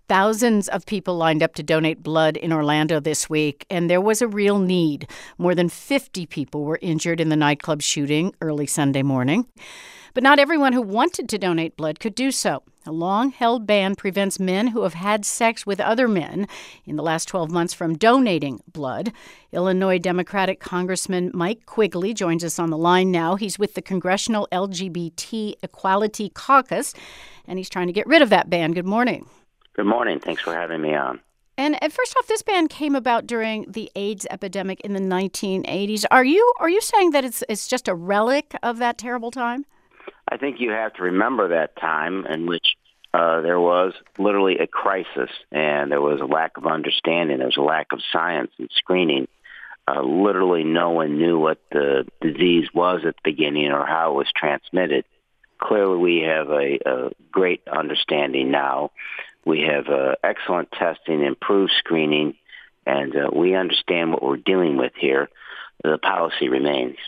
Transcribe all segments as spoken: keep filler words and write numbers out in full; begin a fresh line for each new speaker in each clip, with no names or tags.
Thousands of people lined up to donate blood in Orlando this week, and there was a real need. More than fifty people were injured in the nightclub shooting early Sunday morning. But not everyone who wanted to donate blood could do so. A long-held ban prevents men who have had sex with other men in the last twelve months from donating blood. Illinois Democratic Congressman Mike Quigley joins us on the line now. He's with the Congressional L G B T Equality Caucus, and he's trying to get rid of that ban. Good morning.
Good morning. Thanks for having me on.
And first off, this ban came about during the AIDS epidemic in the nineteen eighties. Are you are you saying that it's it's just a relic of that terrible time?
I think you have to remember that time in which uh, there was literally a crisis, and there was a lack of understanding. There was a lack of science and screening. Uh, literally, no one knew what the disease was at the beginning or how it was transmitted. Clearly, we have a, a great understanding now. We have uh, excellent testing, improved screening, and uh, we understand what we're dealing with here. The policy remains.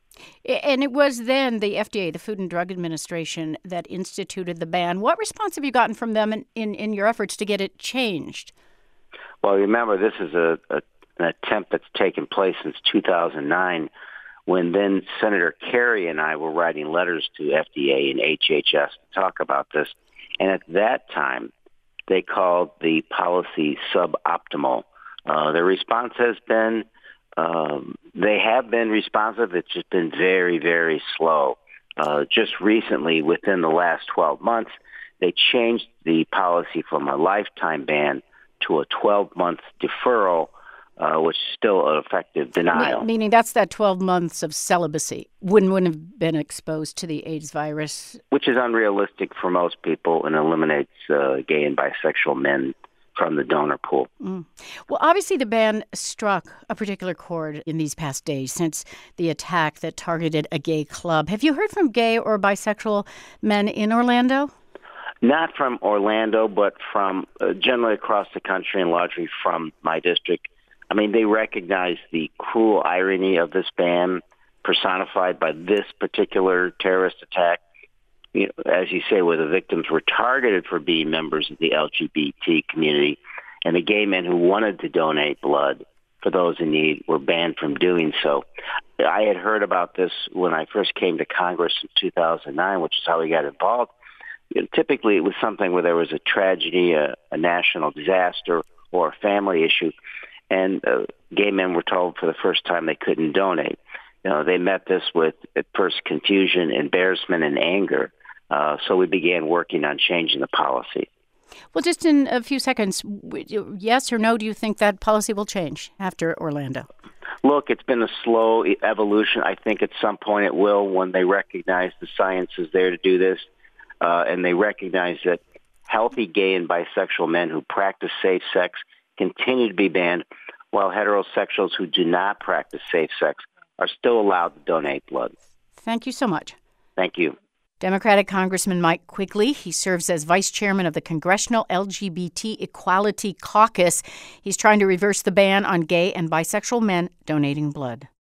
And it was then the F D A, the Food and Drug Administration, that instituted the ban. What response have you gotten from them in, in, in your efforts to get it changed?
Well, remember, this is a, a an attempt that's taken place since two thousand nine, when then Senator Kerry and I were writing letters to F D A and H H S to talk about this. And at that time, they called the policy suboptimal. Uh, their response has been, um, they have been responsive. It's just been very, very slow. Uh, just recently, within the last twelve months, they changed the policy from a lifetime ban to a twelve-month deferral, uh, which is still an effective denial.
Meaning that's that twelve months of celibacy. Wouldn't, wouldn't have been exposed to the AIDS virus.
Which is unrealistic for most people and eliminates uh, gay and bisexual men from the donor pool.
Mm. Well, obviously the ban struck a particular chord in these past days since the attack that targeted a gay club. Have you heard from gay or bisexual men in Orlando?
Not from Orlando, but from uh, generally across the country and largely from my district. I mean, they recognize the cruel irony of this ban personified by this particular terrorist attack. You know, as you say, where the victims were targeted for being members of the L G B T community, and the gay men who wanted to donate blood for those in need were banned from doing so. I had heard about this when I first came to Congress in two thousand nine, which is how we got involved. You know, typically, it was something where there was a tragedy, a, a national disaster, or a family issue, and uh, gay men were told for the first time they couldn't donate. You know, they met this with, at first, confusion, embarrassment, and anger. Uh, so we began working on changing the policy.
Well, just in a few seconds, yes or no, do you think that policy will change after Orlando?
Look, it's been a slow evolution. I think at some point it will when they recognize the science is there to do this, uh, and they recognize that healthy gay and bisexual men who practice safe sex continue to be banned, while heterosexuals who do not practice safe sex are still allowed to donate blood.
Thank you so much.
Thank you.
Democratic Congressman Mike Quigley. He serves as vice chairman of the Congressional L G B T Equality Caucus. He's trying to reverse the ban on gay and bisexual men donating blood.